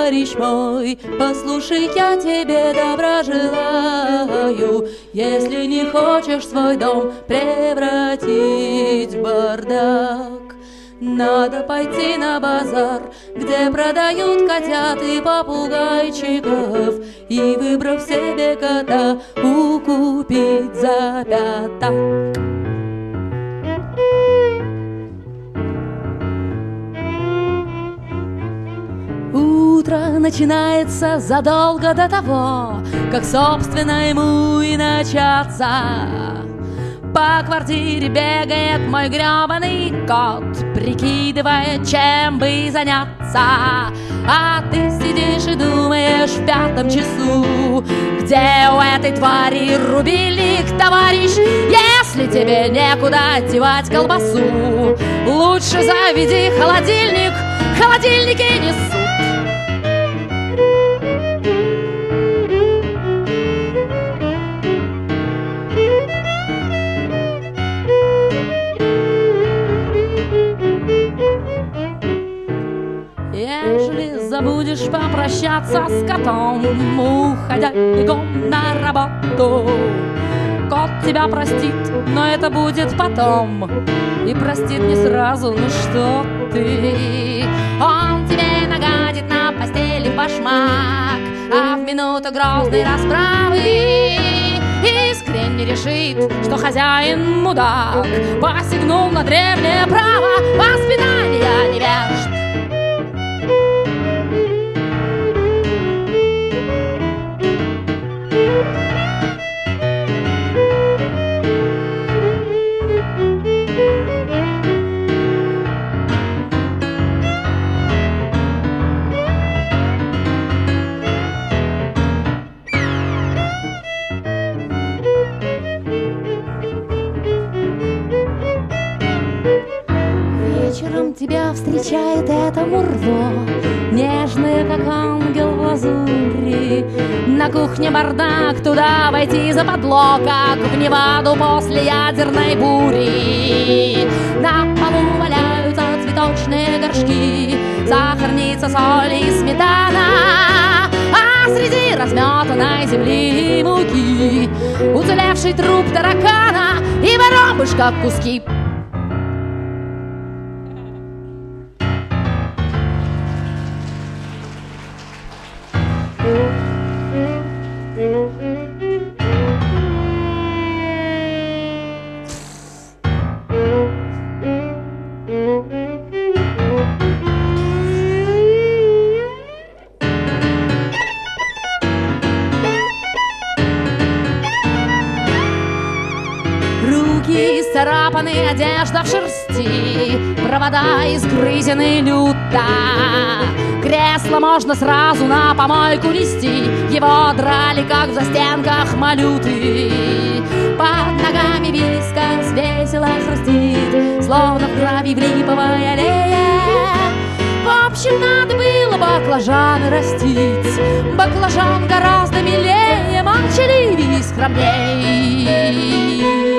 товарищ мой, послушай, я тебе добра желаю. Если не хочешь свой дом превратить в бардак, надо пойти на базар, где продают котят и попугайчиков, и, выбрав себе кота, укупить за пятак. Утро начинается задолго до того, как, собственно, ему и начаться. По квартире бегает мой гребаный кот, прикидывая, чем бы заняться. А ты сидишь и думаешь в 5 часу, где у этой твари рубильник, товарищ? Если тебе некуда девать колбасу, лучше заведи холодильник, холодильники несут. Ежели забудешь попрощаться с котом, уходя бегом на работу, кот тебя простит, но это будет потом, и простит не сразу, ну что ты. Он тебе нагадит на постели башмак, а в минуту грозной расправы искренне решит, что хозяин мудак посягнул на древнее право воспитания невежд. Вечером тебя встречает это мурво, нежное, как ангел в лазури. На кухне бардак, туда войти западло, как в Неваду после ядерной бури. На полу валяются цветочные горшки, сахарница, соль и сметана, а среди разметанной земли и муки уцелевший труп таракана и воробушка куски. Руки исцарапаны, одежда в шерсти, провода изгрызены люто. Кресло можно сразу на помойку нести, его драли, как в застенках малюты. Под ногами вискас весело хрустит, словно в крови в липовой аллее. В общем, надо было баклажаны растить, баклажан гораздо милее, молчаливее и скромней.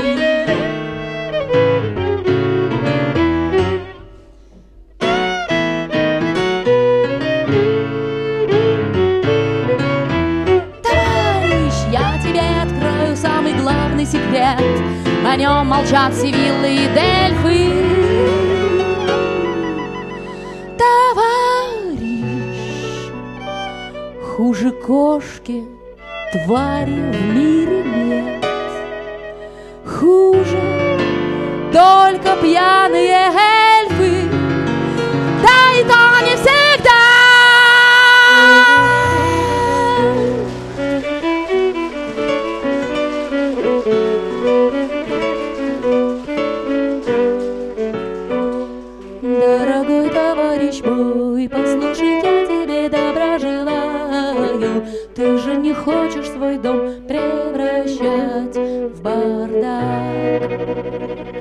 Секрет, о нем молчат Севиллы и Дельфы. Товарищ, хуже кошки твари в мире нет. Хуже только пьяные эльфы, да и то не всегда. Дорогой товарищ мой, послушай, я тебе добра желаю. Ты же не хочешь свой дом превращать в бардак.